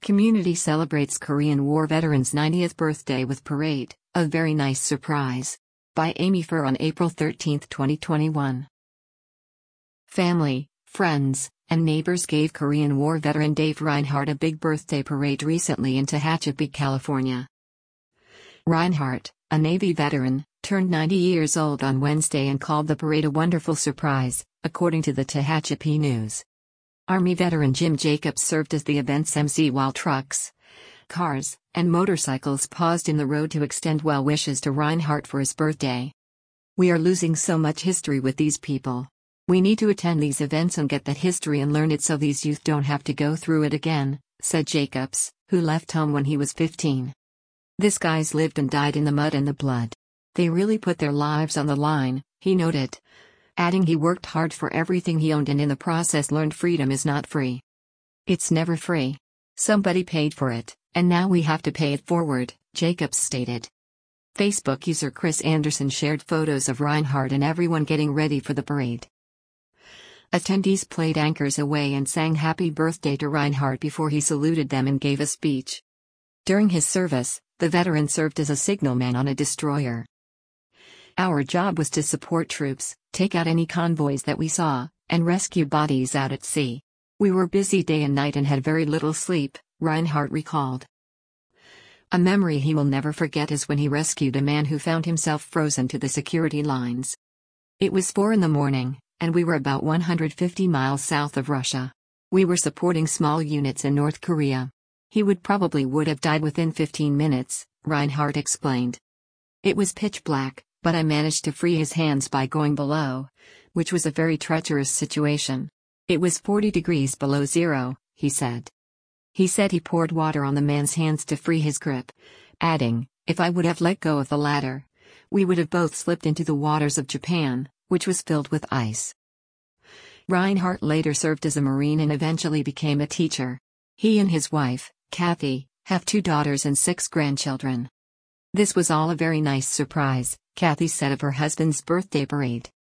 Community celebrates Korean War veterans' 90th birthday with parade, a very nice surprise. By Amy Fur on April 13, 2021. Family, friends, and neighbors gave Korean War veteran Dave Reinhardt a big birthday parade recently in Tehachapi, California. Reinhardt, a Navy veteran, turned 90 years old on Wednesday and called the parade a wonderful surprise, according to the Tehachapi News. Army veteran Jim Jacobs served as the event's MC while trucks, cars, and motorcycles paused in the road to extend well wishes to Reinhardt for his birthday. "We are losing so much history with these people. We need to attend these events and get that history and learn it so these youth don't have to go through it again," said Jacobs, who left home when he was 15. "These guys lived and died in the mud and the blood. They really put their lives on the line," he noted, adding he worked hard for everything he owned and in the process learned freedom is not free. "It's never free. Somebody paid for it, and now we have to pay it forward," Jacobs stated. Facebook user Chris Anderson shared photos of Reinhardt and everyone getting ready for the parade. Attendees played Anchors Away and sang happy birthday to Reinhardt before he saluted them and gave a speech. During his service, the veteran served as a signalman on a destroyer. "Our job was to support troops, take out any convoys that we saw, and rescue bodies out at sea. We were busy day and night and had very little sleep," Reinhardt recalled. A memory he will never forget is when he rescued a man who found himself frozen to the security lines. "It was 4 a.m, and we were about 150 miles south of Russia. We were supporting small units in North Korea. He would have died within 15 minutes, Reinhardt explained. "It was pitch black, but I managed to free his hands by going below, which was a very treacherous situation. It was 40 degrees below zero," he said. He said he poured water on the man's hands to free his grip, adding, "If I would have let go of the ladder, we would have both slipped into the waters of Japan, which was filled with ice." Reinhardt later served as a Marine and eventually became a teacher. He and his wife, Kathy, have 2 daughters and 6 grandchildren. "This was all a very nice surprise," Kathy said of her husband's birthday parade.